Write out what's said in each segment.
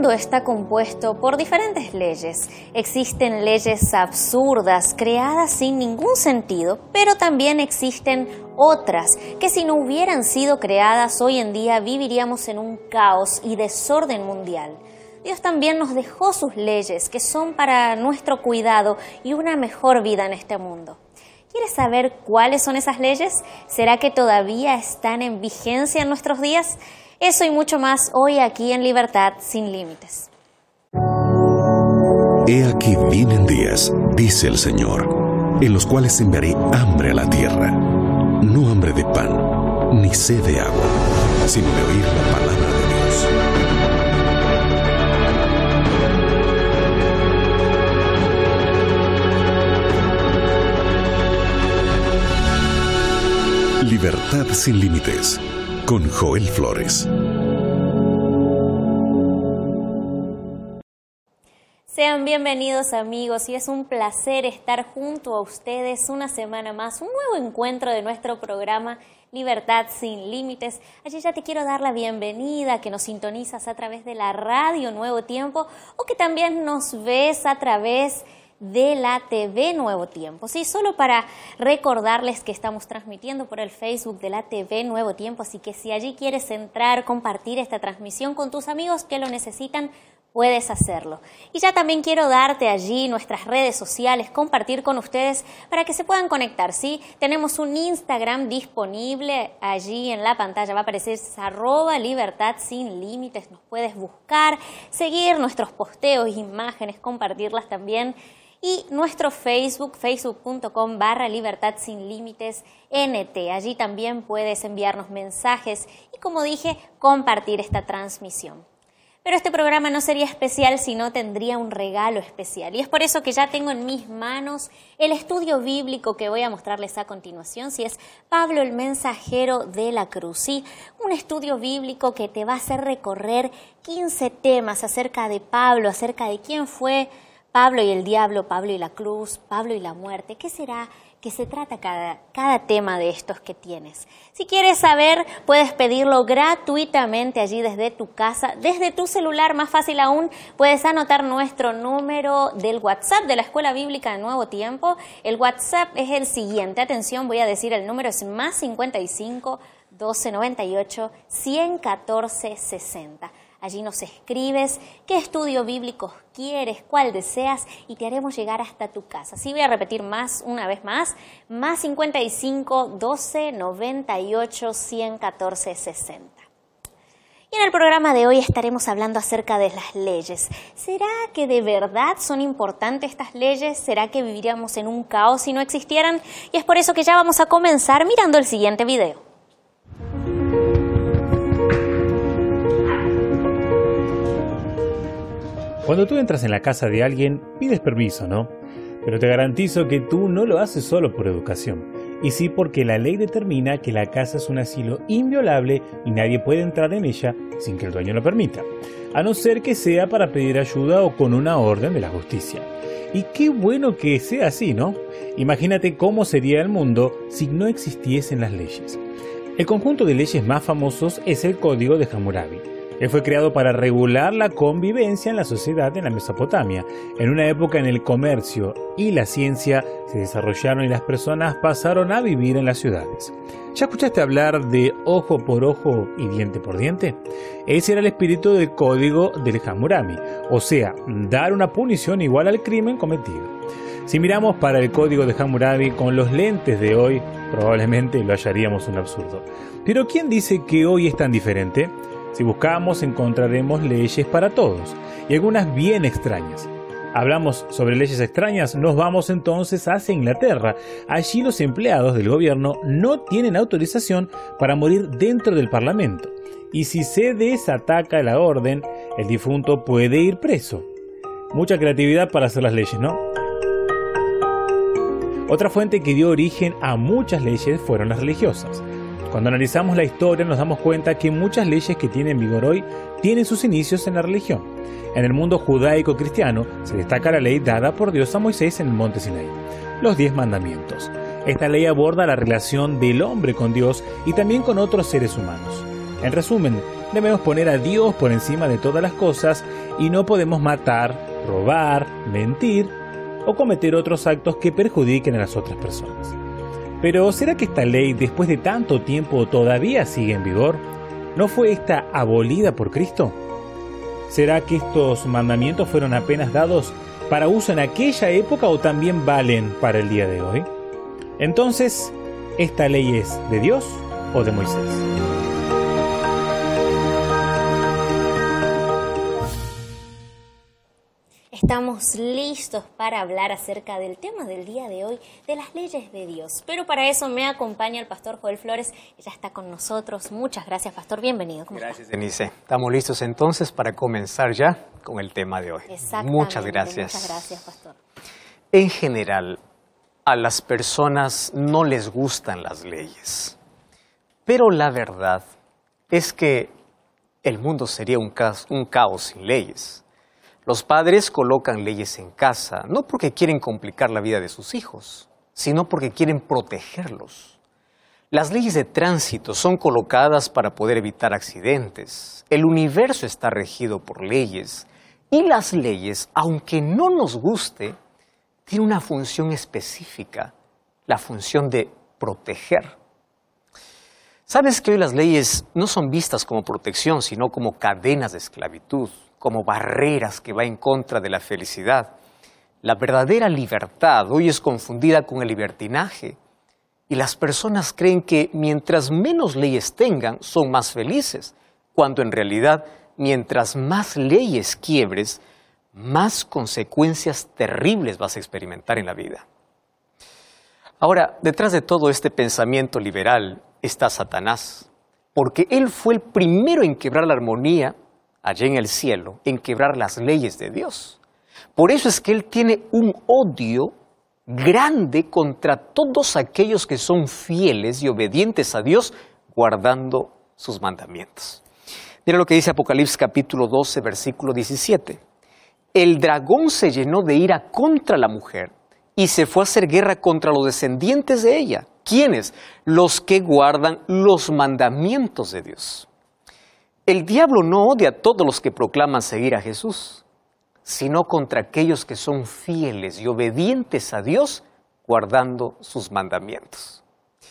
mundo está compuesto por diferentes leyes. Existen leyes absurdas, creadas sin ningún sentido, pero también existen otras que si no hubieran sido creadas hoy en día viviríamos en un caos y desorden mundial. Dios también nos dejó sus leyes que son para nuestro cuidado y una mejor vida en este mundo. ¿Quieres saber cuáles son esas leyes? ¿Será que todavía están en vigencia en nuestros días? Eso y mucho más hoy aquí en Libertad Sin Límites. He aquí vienen días, dice el Señor, en los cuales enviaré hambre a la tierra, no hambre de pan, ni sed de agua, sino de oír la palabra de Dios. Libertad Sin Límites, con Joel Flores. Sean bienvenidos amigos y es un placer estar junto a ustedes una semana más, un nuevo encuentro de nuestro programa Libertad Sin Límites. Allí ya te quiero dar la bienvenida, que nos sintonizas a través de la radio Nuevo Tiempo o que también nos ves a través de la TV Nuevo Tiempo. Sí, solo para recordarles que estamos transmitiendo por el Facebook de la TV Nuevo Tiempo, así que si allí quieres entrar, compartir esta transmisión con tus amigos que lo necesitan, puedes hacerlo. Y ya también quiero darte allí nuestras redes sociales, compartir con ustedes para que se puedan conectar, ¿sí? Tenemos un Instagram disponible, allí en la pantalla va a aparecer @Libertad Sin Límites, nos puedes buscar, seguir nuestros posteos, imágenes, compartirlas también. Y nuestro Facebook, facebook.com/Libertad Sin Límites NT. Allí también puedes enviarnos mensajes y, como dije, compartir esta transmisión. Pero este programa no sería especial si no tendría un regalo especial. Y es por eso que ya tengo en mis manos el estudio bíblico que voy a mostrarles a continuación. Si es Pablo el Mensajero de la Cruz. Sí, un estudio bíblico que te va a hacer recorrer 15 temas acerca de Pablo, acerca de quién fue Pablo y el diablo, Pablo y la cruz, Pablo y la muerte. ¿Qué será que se trata cada tema de estos que tienes? Si quieres saber, puedes pedirlo gratuitamente allí desde tu casa, desde tu celular, más fácil aún, puedes anotar nuestro número del WhatsApp de la Escuela Bíblica de Nuevo Tiempo. El WhatsApp es el siguiente, atención, voy a decir el número, es +55 1298 114 60. Allí nos escribes qué estudio bíblico quieres, cuál deseas y te haremos llegar hasta tu casa. Sí, voy a repetir una vez más, +55 1298 114 60. Y en el programa de hoy estaremos hablando acerca de las leyes. ¿Será que de verdad son importantes estas leyes? ¿Será que viviríamos en un caos si no existieran? Y es por eso que ya vamos a comenzar mirando el siguiente video. Cuando tú entras en la casa de alguien, pides permiso, ¿no? Pero te garantizo que tú no lo haces solo por educación, y sí porque la ley determina que la casa es un asilo inviolable y nadie puede entrar en ella sin que el dueño lo permita, a no ser que sea para pedir ayuda o con una orden de la justicia. Y qué bueno que sea así, ¿no? Imagínate cómo sería el mundo si no existiesen las leyes. El conjunto de leyes más famosos es el Código de Hammurabi. Él fue creado para regular la convivencia en la sociedad en la Mesopotamia, en una época en el comercio y la ciencia se desarrollaron y las personas pasaron a vivir en las ciudades. ¿Ya escuchaste hablar de ojo por ojo y diente por diente? Ese era el espíritu del Código del Hammurabi, o sea, dar una punición igual al crimen cometido. Si miramos para el Código de Hammurabi con los lentes de hoy, probablemente lo hallaríamos un absurdo. Pero ¿quién dice que hoy es tan diferente? Si buscamos, encontraremos leyes para todos, y algunas bien extrañas. Hablamos sobre leyes extrañas, nos vamos entonces hacia Inglaterra. Allí los empleados del gobierno no tienen autorización para morir dentro del Parlamento. Y si se desataca la orden, el difunto puede ir preso. Mucha creatividad para hacer las leyes, ¿no? Otra fuente que dio origen a muchas leyes fueron las religiosas. Cuando analizamos la historia nos damos cuenta que muchas leyes que tienen vigor hoy tienen sus inicios en la religión. En el mundo judaico-cristiano se destaca la ley dada por Dios a Moisés en el monte Sinaí, los 10 mandamientos. Esta ley aborda la relación del hombre con Dios y también con otros seres humanos. En resumen, debemos poner a Dios por encima de todas las cosas y no podemos matar, robar, mentir o cometer otros actos que perjudiquen a las otras personas. Pero ¿será que esta ley, después de tanto tiempo, todavía sigue en vigor? ¿No fue esta abolida por Cristo? ¿Será que estos mandamientos fueron apenas dados para uso en aquella época o también valen para el día de hoy? Entonces, ¿esta ley es de Dios o de Moisés? Estamos listos para hablar acerca del tema del día de hoy, de las leyes de Dios. Pero para eso me acompaña el pastor Joel Flores, que ya está con nosotros. Muchas gracias, pastor. Bienvenido. Gracias, Denise. Estamos listos entonces para comenzar ya con el tema de hoy. Exactamente. Muchas gracias. Muchas gracias, pastor. En general, a las personas no les gustan las leyes. Pero la verdad es que el mundo sería un caos sin leyes. Los padres colocan leyes en casa, no porque quieren complicar la vida de sus hijos, sino porque quieren protegerlos. Las leyes de tránsito son colocadas para poder evitar accidentes. El universo está regido por leyes. Y las leyes, aunque no nos guste, tienen una función específica, la función de proteger. ¿Sabes que hoy las leyes no son vistas como protección, sino como cadenas de esclavitud, como barreras que van en contra de la felicidad? La verdadera libertad hoy es confundida con el libertinaje. Y las personas creen que mientras menos leyes tengan, son más felices, cuando en realidad, mientras más leyes quiebres, más consecuencias terribles vas a experimentar en la vida. Ahora, detrás de todo este pensamiento liberal está Satanás, porque él fue el primero en quebrar la armonía allá en el cielo, en quebrar las leyes de Dios. Por eso es que él tiene un odio grande contra todos aquellos que son fieles y obedientes a Dios, guardando sus mandamientos. Mira lo que dice Apocalipsis capítulo 12, versículo 17. El dragón se llenó de ira contra la mujer y se fue a hacer guerra contra los descendientes de ella. ¿Quiénes? Los que guardan los mandamientos de Dios. El diablo no odia a todos los que proclaman seguir a Jesús, sino contra aquellos que son fieles y obedientes a Dios, guardando sus mandamientos.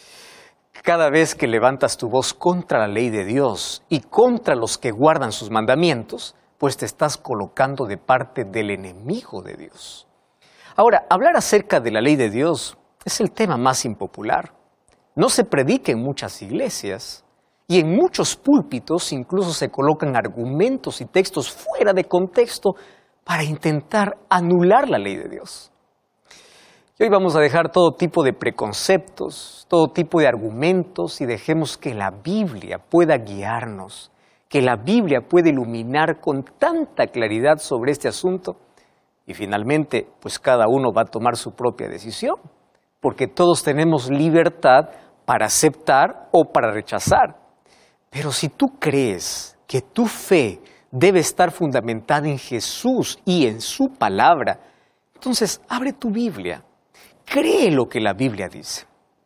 Cada vez que levantas tu voz contra la ley de Dios y contra los que guardan sus mandamientos, pues te estás colocando de parte del enemigo de Dios. Ahora, hablar acerca de la ley de Dios es el tema más impopular. No se predica en muchas iglesias y en muchos púlpitos incluso se colocan argumentos y textos fuera de contexto para intentar anular la ley de Dios. Y hoy vamos a dejar todo tipo de preconceptos, todo tipo de argumentos y dejemos que la Biblia pueda guiarnos, que la Biblia pueda iluminar con tanta claridad sobre este asunto y finalmente pues cada uno va a tomar su propia decisión, porque todos tenemos libertad para aceptar o para rechazar. Pero si tú crees que tu fe debe estar fundamentada en Jesús y en su palabra, entonces abre tu Biblia, cree lo que la Biblia dice.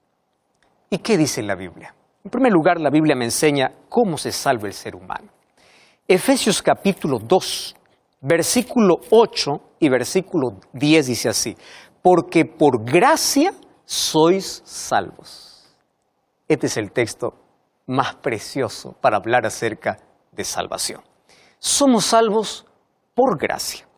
¿Y qué dice la Biblia? En primer lugar, la Biblia me enseña cómo se salva el ser humano. Efesios capítulo 2, versículo 8 y versículo 10 dice así: porque por gracia sois salvos. Este es el texto más precioso para hablar acerca de salvación. Somos salvos por gracia.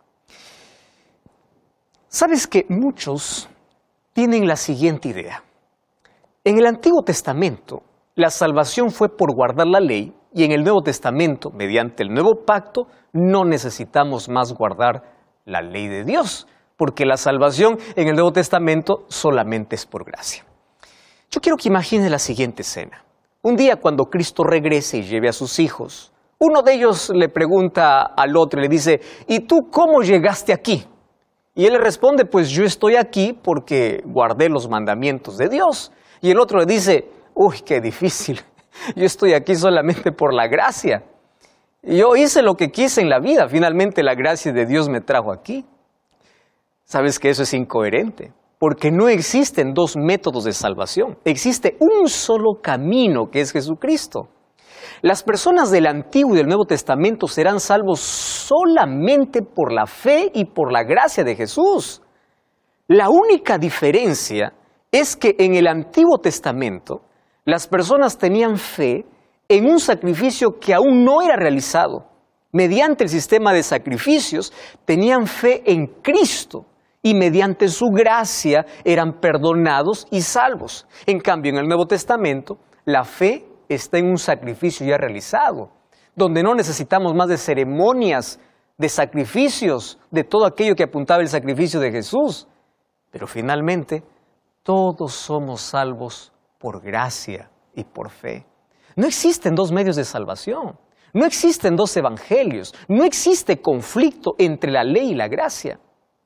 ¿Sabes que muchos tienen la siguiente idea? En el Antiguo Testamento, la salvación fue por guardar la ley y en el Nuevo Testamento, mediante el Nuevo Pacto, no necesitamos más guardar la ley de Dios, porque la salvación en el Nuevo Testamento solamente es por gracia. Yo quiero que imagines la siguiente escena. Un día cuando Cristo regrese y lleve a sus hijos, uno de ellos le pregunta al otro y le dice: ¿y tú cómo llegaste aquí? Y él le responde: pues yo estoy aquí porque guardé los mandamientos de Dios. Y el otro le dice: uy, qué difícil, yo estoy aquí solamente por la gracia. Yo hice lo que quise en la vida, finalmente la gracia de Dios me trajo aquí. ¿Sabes que eso es incoherente? Porque no existen dos métodos de salvación, existe un solo camino que es Jesucristo. Las personas del Antiguo y del Nuevo Testamento serán salvos solamente por la fe y por la gracia de Jesús. La única diferencia es que en el Antiguo Testamento las personas tenían fe en un sacrificio que aún no era realizado. Mediante el sistema de sacrificios tenían fe en Cristo y mediante su gracia eran perdonados y salvos. En cambio, en el Nuevo Testamento, la fe está en un sacrificio ya realizado, donde no necesitamos más de ceremonias, de sacrificios, de todo aquello que apuntaba el sacrificio de Jesús. Pero finalmente, todos somos salvos por gracia y por fe. No existen dos medios de salvación, no existen dos evangelios, no existe conflicto entre la ley y la gracia.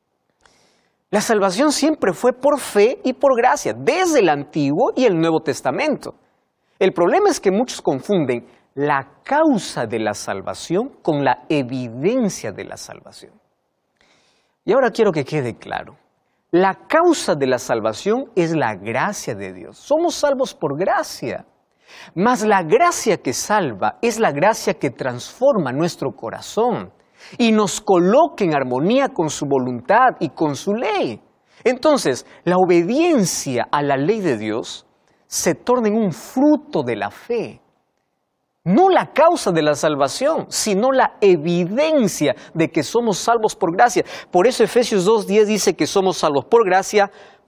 La salvación siempre fue por fe y por gracia, desde el Antiguo y el Nuevo Testamento. El problema es que muchos confunden la causa de la salvación con la evidencia de la salvación. Y ahora quiero que quede claro. La causa de la salvación es la gracia de Dios. Somos salvos por gracia. Mas la gracia que salva es la gracia que transforma nuestro corazón y nos coloca en armonía con su voluntad y con su ley. Entonces, la obediencia a la ley de Dios se torna en un fruto de la fe. No la causa de la salvación, sino la evidencia de que somos salvos por gracia. Por eso Efesios 2:10 dice que somos salvos por gracia,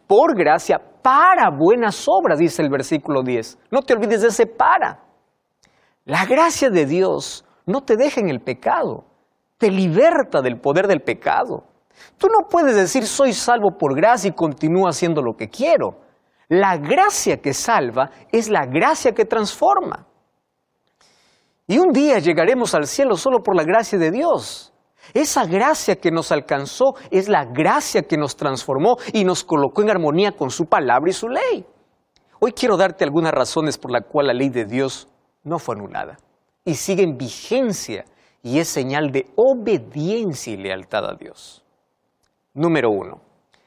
para buenas obras, dice el versículo 10. No te olvides de ese para. La gracia de Dios no te deja en el pecado, te liberta del poder del pecado. Tú no puedes decir soy salvo por gracia y continúo haciendo lo que quiero. La gracia que salva es la gracia que transforma. Y un día llegaremos al cielo solo por la gracia de Dios. Esa gracia que nos alcanzó es la gracia que nos transformó y nos colocó en armonía con su palabra y su ley. Hoy quiero darte algunas razones por las cuales la ley de Dios no fue anulada y sigue en vigencia y es señal de obediencia y lealtad a Dios. Número 1.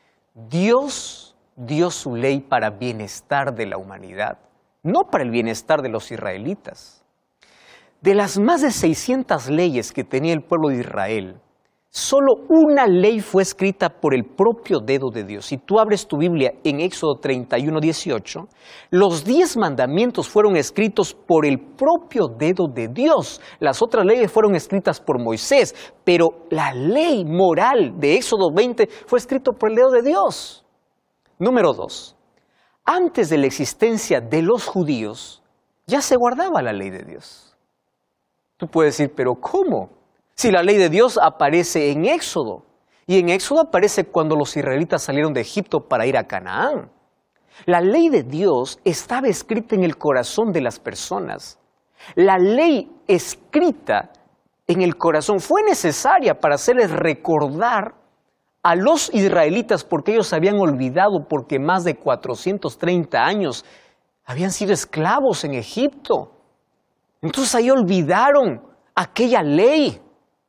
Dios dio su ley para bienestar de la humanidad, no para el bienestar de los israelitas. De las más de 600 leyes que tenía el pueblo de Israel, solo una ley fue escrita por el propio dedo de Dios. Si tú abres tu Biblia en Éxodo 31:18, los 10 mandamientos fueron escritos por el propio dedo de Dios. Las otras leyes fueron escritas por Moisés, pero la ley moral de Éxodo 20 fue escrita por el dedo de Dios. Número 2. Antes de la existencia de los judíos, ya se guardaba la ley de Dios. Tú puedes decir, ¿pero cómo? Si la ley de Dios aparece en Éxodo, y en Éxodo aparece cuando los israelitas salieron de Egipto para ir a Canaán. La ley de Dios estaba escrita en el corazón de las personas. La ley escrita en el corazón fue necesaria para hacerles recordar a los israelitas porque ellos se habían olvidado porque más de 430 años habían sido esclavos en Egipto. Entonces ahí olvidaron aquella ley.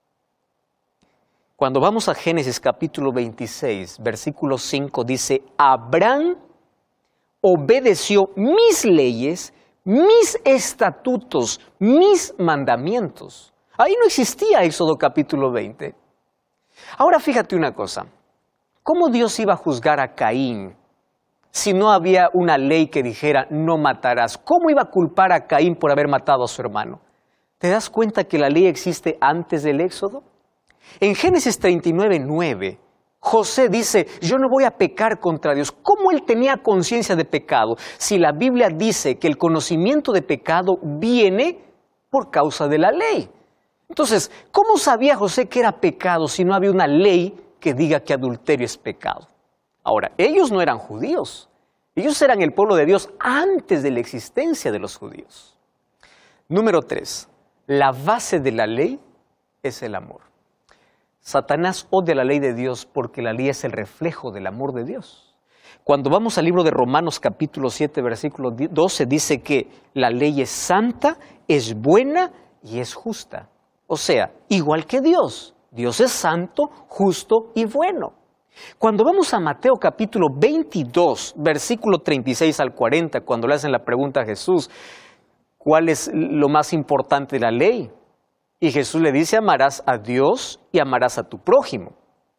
Cuando vamos a Génesis capítulo 26, versículo 5, dice, Abraham obedeció mis leyes, mis estatutos, mis mandamientos. Ahí no existía Éxodo capítulo 20. Ahora fíjate una cosa, ¿cómo Dios iba a juzgar a Caín si no había una ley que dijera no matarás? ¿Cómo iba a culpar a Caín por haber matado a su hermano? ¿Te das cuenta que la ley existe antes del Éxodo? En Génesis 39:9, José dice, yo no voy a pecar contra Dios. ¿Cómo él tenía conciencia de pecado? Si la Biblia dice que el conocimiento de pecado viene por causa de la ley. Entonces, ¿cómo sabía José que era pecado si no había una ley que diga que adulterio es pecado? Ahora, ellos no eran judíos. Ellos eran el pueblo de Dios antes de la existencia de los judíos. Número 3. La base de la ley es el amor. Satanás odia la ley de Dios porque la ley es el reflejo del amor de Dios. Cuando vamos al libro de Romanos capítulo 7, versículo 12, dice que la ley es santa, es buena y es justa. O sea, igual que Dios. Dios es santo, justo y bueno. Cuando vamos a Mateo capítulo 22, versículo 36 al 40, cuando le hacen la pregunta a Jesús, ¿cuál es lo más importante de la ley? Y Jesús le dice, amarás a Dios y amarás a tu prójimo.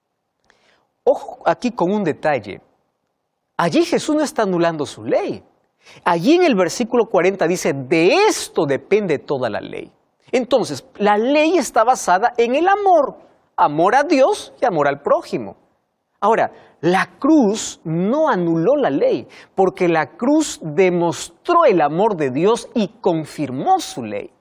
Ojo aquí con un detalle. Allí Jesús no está anulando su ley. Allí en el versículo 40 dice, de esto depende toda la ley. Entonces, la ley está basada en el amor. Amor a Dios y amor al prójimo. Ahora, la cruz no anuló la ley, porque la cruz demostró el amor de Dios y confirmó su ley.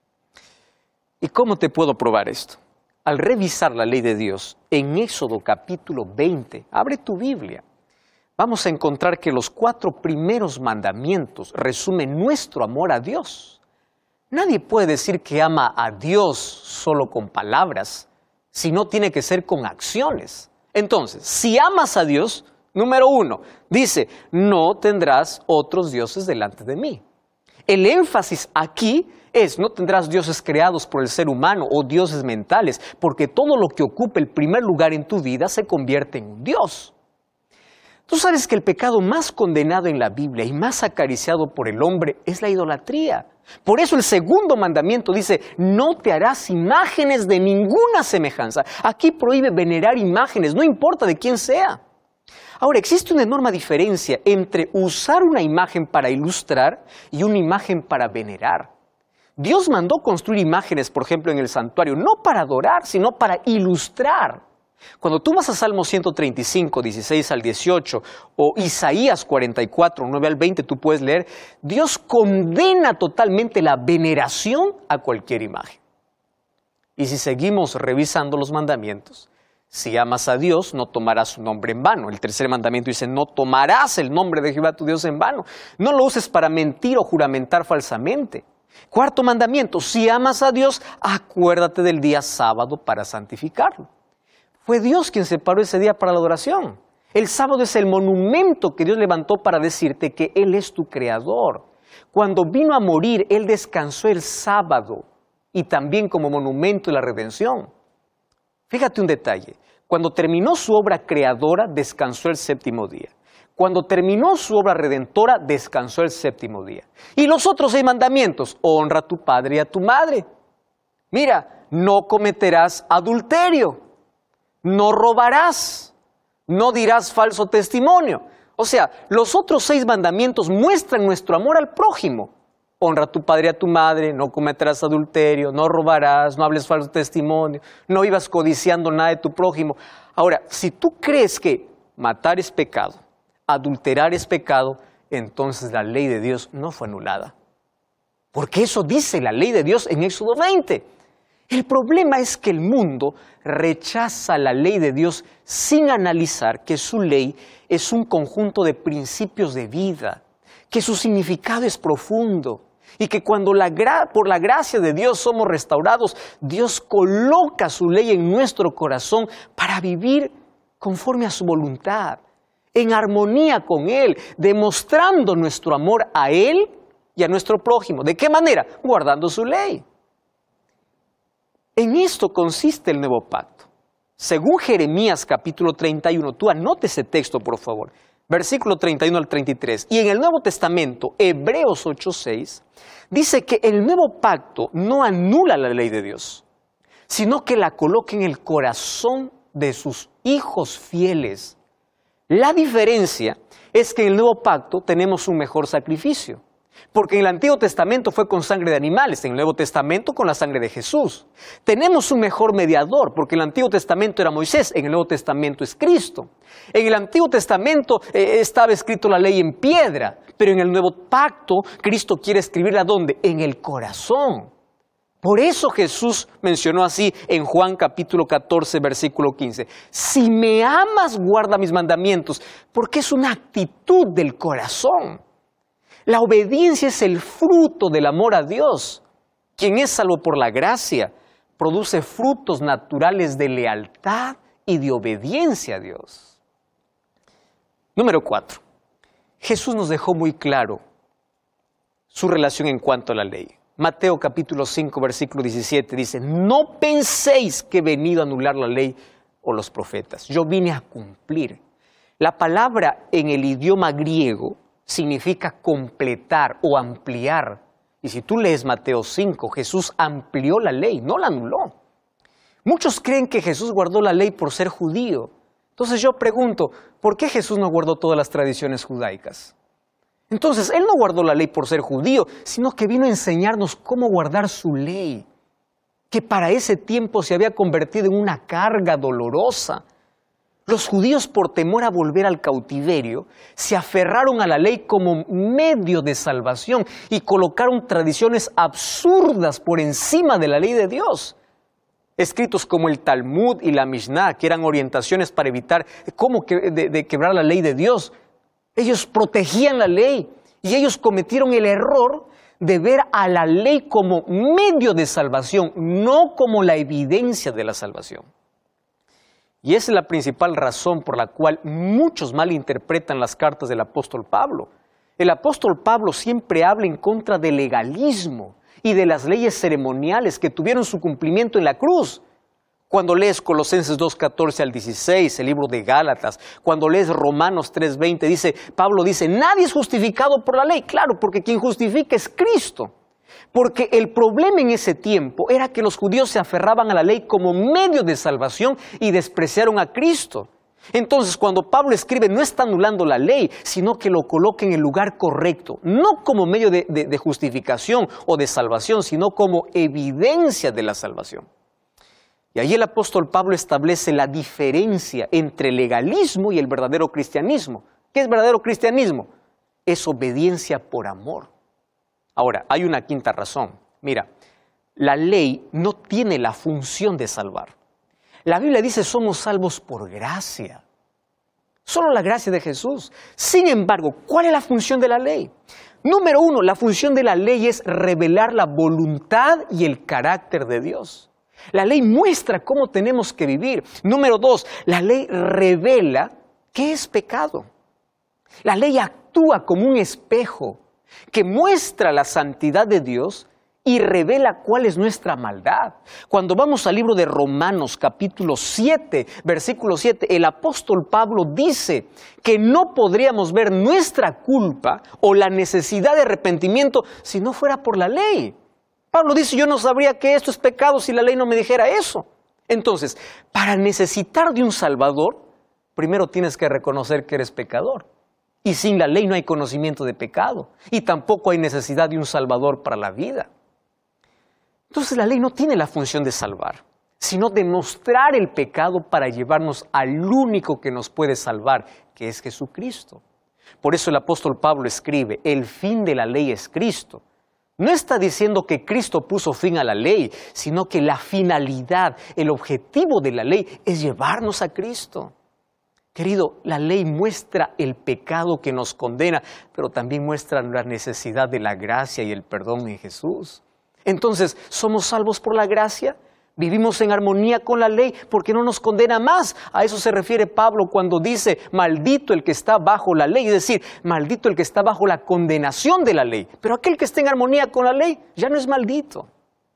¿Y cómo te puedo probar esto? Al revisar la ley de Dios en Éxodo capítulo 20, abre tu Biblia, vamos a encontrar que los 4 primeros mandamientos resumen nuestro amor a Dios. Nadie puede decir que ama a Dios solo con palabras, sino tiene que ser con acciones. Entonces, si amas a Dios, número 1, dice, no tendrás otros dioses delante de mí. El énfasis aquí es, no tendrás dioses creados por el ser humano o dioses mentales, porque todo lo que ocupe el primer lugar en tu vida se convierte en un dios. Tú sabes que el pecado más condenado en la Biblia y más acariciado por el hombre es la idolatría. Por eso el segundo mandamiento dice, no te harás imágenes de ninguna semejanza. Aquí prohíbe venerar imágenes, no importa de quién sea. Ahora, existe una enorme diferencia entre usar una imagen para ilustrar y una imagen para venerar. Dios mandó construir imágenes, por ejemplo, en el santuario, no para adorar, sino para ilustrar. Cuando tú vas a Salmo 135, 16 al 18, o Isaías 44, 9 al 20, tú puedes leer, Dios condena totalmente la veneración a cualquier imagen. Y si seguimos revisando los mandamientos, si amas a Dios, no tomarás su nombre en vano. El tercer mandamiento dice, no tomarás el nombre de Jehová tu Dios en vano. No lo uses para mentir o juramentar falsamente. Cuarto mandamiento, si amas a Dios, acuérdate del día sábado para santificarlo. Fue Dios quien separó ese día para la adoración. El sábado es el monumento que Dios levantó para decirte que Él es tu creador. Cuando vino a morir, Él descansó el sábado y también como monumento de la redención. Fíjate un detalle. Cuando terminó su obra creadora, descansó el séptimo día. Cuando terminó su obra redentora, descansó el séptimo día. Y los otros 6 mandamientos, honra a tu padre y a tu madre. Mira, no cometerás adulterio. No robarás, no dirás falso testimonio. O sea, los otros 6 mandamientos muestran nuestro amor al prójimo. Honra a tu padre y a tu madre, no cometerás adulterio, no robarás, no hables falso testimonio, no vivas codiciando nada de tu prójimo. Ahora, si tú crees que matar es pecado, adulterar es pecado, entonces la ley de Dios no fue anulada. Porque eso dice la ley de Dios en Éxodo 20. El problema es que el mundo rechaza la ley de Dios sin analizar que su ley es un conjunto de principios de vida, que su significado es profundo y que cuando por la gracia de Dios somos restaurados, Dios coloca su ley en nuestro corazón para vivir conforme a su voluntad, en armonía con Él, demostrando nuestro amor a Él y a nuestro prójimo. ¿De qué manera? Guardando su ley. En esto consiste el nuevo pacto. Según Jeremías capítulo 31, tú anote ese texto por favor, versículo 31 al 33. Y en el Nuevo Testamento, Hebreos 8:6, dice que el nuevo pacto no anula la ley de Dios, sino que la coloca en el corazón de sus hijos fieles. La diferencia es que en el nuevo pacto tenemos un mejor sacrificio. Porque en el Antiguo Testamento fue con sangre de animales, en el Nuevo Testamento con la sangre de Jesús. Tenemos un mejor mediador, porque en el Antiguo Testamento era Moisés, en el Nuevo Testamento es Cristo. En el Antiguo Testamento estaba escrito la ley en piedra, pero en el Nuevo Pacto Cristo quiere escribirla ¿dónde? En el corazón. Por eso Jesús mencionó así en Juan capítulo 14, versículo 15. Si me amas, guarda mis mandamientos, porque es una actitud del corazón. La obediencia es el fruto del amor a Dios. Quien es salvo por la gracia produce frutos naturales de lealtad y de obediencia a Dios. Número 4. Jesús nos dejó muy claro su relación en cuanto a la ley. Mateo capítulo 5, versículo 17 dice, no penséis que he venido a anular la ley o los profetas. Yo vine a cumplir. La palabra en el idioma griego significa completar o ampliar. Y si tú lees Mateo 5, Jesús amplió la ley, no la anuló. Muchos creen que Jesús guardó la ley por ser judío. Entonces yo pregunto, ¿por qué Jesús no guardó todas las tradiciones judaicas? Entonces, Él no guardó la ley por ser judío, sino que vino a enseñarnos cómo guardar su ley, que para ese tiempo se había convertido en una carga dolorosa. Los judíos, por temor a volver al cautiverio, se aferraron a la ley como medio de salvación y colocaron tradiciones absurdas por encima de la ley de Dios. Escritos como el Talmud y la Mishnah, que eran orientaciones para evitar de quebrar la ley de Dios. Ellos protegían la ley y ellos cometieron el error de ver a la ley como medio de salvación, no como la evidencia de la salvación. Y esa es la principal razón por la cual muchos malinterpretan las cartas del apóstol Pablo. El apóstol Pablo siempre habla en contra del legalismo y de las leyes ceremoniales que tuvieron su cumplimiento en la cruz. Cuando lees Colosenses 2:14 al 16, el libro de Gálatas, cuando lees Romanos 3:20, Pablo dice, nadie es justificado por la ley. Claro, porque quien justifica es Cristo. Porque el problema en ese tiempo era que los judíos se aferraban a la ley como medio de salvación y despreciaron a Cristo. Entonces, cuando Pablo escribe, no está anulando la ley, sino que lo coloca en el lugar correcto, no como medio de justificación o de salvación, sino como evidencia de la salvación. Y ahí el apóstol Pablo establece la diferencia entre el legalismo y el verdadero cristianismo. ¿Qué es verdadero cristianismo? Es obediencia por amor. Ahora, hay una quinta razón. Mira, la ley no tiene la función de salvar. La Biblia dice somos salvos por gracia. Solo la gracia de Jesús. Sin embargo, ¿cuál es la función de la ley? Número 1, la función de la ley es revelar la voluntad y el carácter de Dios. La ley muestra cómo tenemos que vivir. Número 2, la ley revela qué es pecado. La ley actúa como un espejo que muestra la santidad de Dios y revela cuál es nuestra maldad. Cuando vamos al libro de Romanos, capítulo 7, versículo 7, el apóstol Pablo dice que no podríamos ver nuestra culpa o la necesidad de arrepentimiento si no fuera por la ley. Pablo dice, yo no sabría que esto es pecado si la ley no me dijera eso. Entonces, para necesitar de un Salvador, primero tienes que reconocer que eres pecador. Y sin la ley no hay conocimiento de pecado. Y tampoco hay necesidad de un Salvador para la vida. Entonces la ley no tiene la función de salvar, sino de mostrar el pecado para llevarnos al único que nos puede salvar, que es Jesucristo. Por eso el apóstol Pablo escribe, el fin de la ley es Cristo. No está diciendo que Cristo puso fin a la ley, sino que la finalidad, el objetivo de la ley es llevarnos a Cristo. Querido, la ley muestra el pecado que nos condena, pero también muestra la necesidad de la gracia y el perdón en Jesús. Entonces, ¿somos salvos por la gracia? ¿Vivimos en armonía con la ley porque no nos condena más? A eso se refiere Pablo cuando dice, maldito el que está bajo la ley, es decir, maldito el que está bajo la condenación de la ley. Pero aquel que está en armonía con la ley ya no es maldito.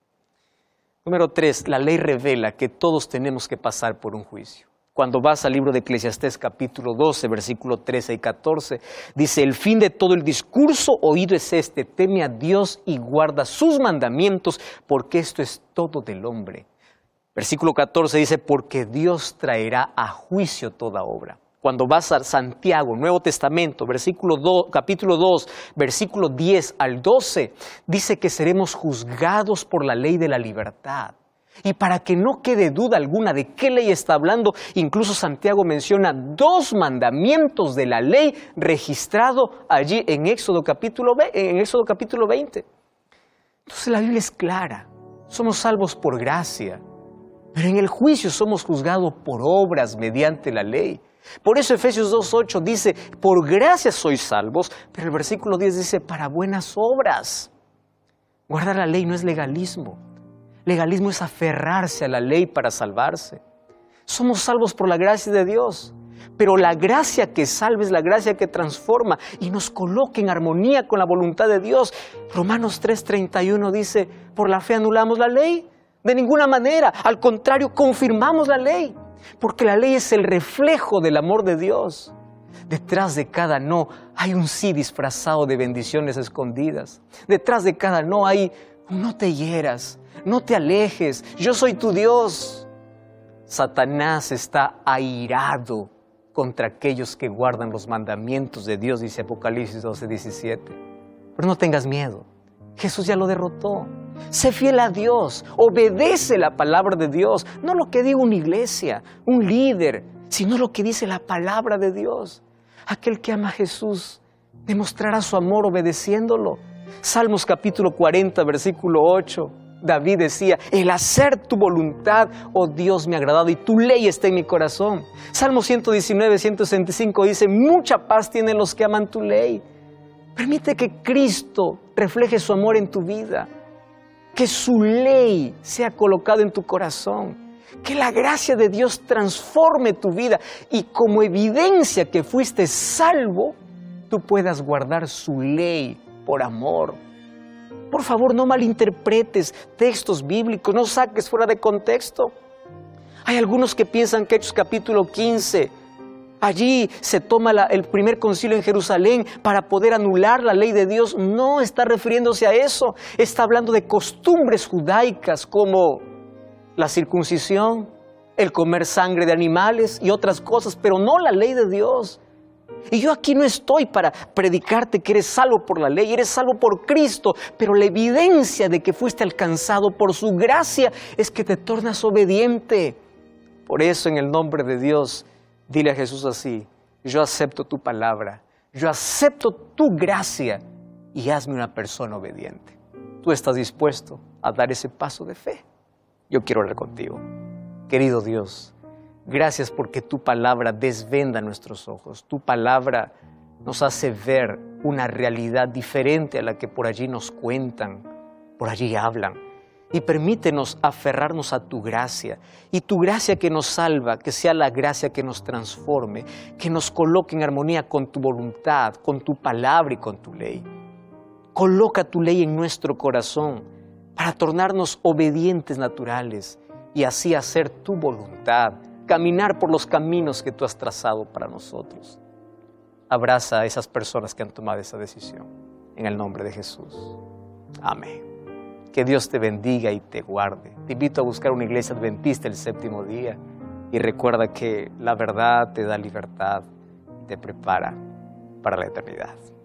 Número 3, la ley revela que todos tenemos que pasar por un juicio. Cuando vas al libro de Eclesiastés capítulo 12, versículo 13 y 14, dice, el fin de todo el discurso oído es este, teme a Dios y guarda sus mandamientos, porque esto es todo del hombre. Versículo 14 dice, porque Dios traerá a juicio toda obra. Cuando vas a Santiago, Nuevo Testamento, capítulo 2, versículo 10 al 12, dice que seremos juzgados por la ley de la libertad. Y para que no quede duda alguna de qué ley está hablando, incluso Santiago menciona 2 mandamientos de la ley registrado allí en Éxodo capítulo 20. Entonces la Biblia es clara, somos salvos por gracia, pero en el juicio somos juzgados por obras mediante la ley. Por eso Efesios 2:8 dice, por gracia sois salvos, pero el versículo 10 dice, para buenas obras. Guardar la ley no es legalismo. Legalismo es aferrarse a la ley para salvarse. Somos salvos por la gracia de Dios, pero la gracia que salva es la gracia que transforma y nos coloca en armonía con la voluntad de Dios. Romanos 3:31 dice, ¿por la fe anulamos la ley? De ninguna manera, al contrario, confirmamos la ley, porque la ley es el reflejo del amor de Dios. Detrás de cada no hay un sí disfrazado de bendiciones escondidas. Detrás de cada no hay un no te hieras, no te alejes, yo soy tu Dios. Satanás está airado contra aquellos que guardan los mandamientos de Dios, dice Apocalipsis 12:17. Pero no tengas miedo, Jesús ya lo derrotó. Sé fiel a Dios, obedece la palabra de Dios, no lo que diga una iglesia, un líder, sino lo que dice la palabra de Dios. Aquel que ama a Jesús demostrará su amor obedeciéndolo. Salmos capítulo 40, versículo 8. David decía, el hacer tu voluntad, oh Dios, me ha agradado y tu ley está en mi corazón. Salmo 119, 165 dice, mucha paz tienen los que aman tu ley. Permite que Cristo refleje su amor en tu vida, que su ley sea colocada en tu corazón, que la gracia de Dios transforme tu vida y como evidencia que fuiste salvo, tú puedas guardar su ley por amor. Por favor, no malinterpretes textos bíblicos, no saques fuera de contexto. Hay algunos que piensan que Hechos capítulo 15, allí se toma el primer concilio en Jerusalén para poder anular la ley de Dios. No está refiriéndose a eso, está hablando de costumbres judaicas como la circuncisión, el comer sangre de animales y otras cosas, pero no la ley de Dios. Y yo aquí no estoy para predicarte que eres salvo por la ley, eres salvo por Cristo, pero la evidencia de que fuiste alcanzado por su gracia es que te tornas obediente. Por eso, en el nombre de Dios, dile a Jesús así, yo acepto tu palabra, yo acepto tu gracia y hazme una persona obediente. ¿Tú estás dispuesto a dar ese paso de fe? Yo quiero hablar contigo. Querido Dios, gracias porque tu palabra desvenda nuestros ojos. Tu palabra nos hace ver una realidad diferente a la que por allí nos cuentan, por allí hablan. Y permítenos aferrarnos a tu gracia. Y tu gracia que nos salva, que sea la gracia que nos transforme, que nos coloque en armonía con tu voluntad, con tu palabra y con tu ley. Coloca tu ley en nuestro corazón para tornarnos obedientes naturales y así hacer tu voluntad, caminar por los caminos que tú has trazado para nosotros. Abraza a esas personas que han tomado esa decisión. En el nombre de Jesús. Amén. Que Dios te bendiga y te guarde. Te invito a buscar una iglesia adventista el séptimo día y recuerda que la verdad te da libertad y te prepara para la eternidad.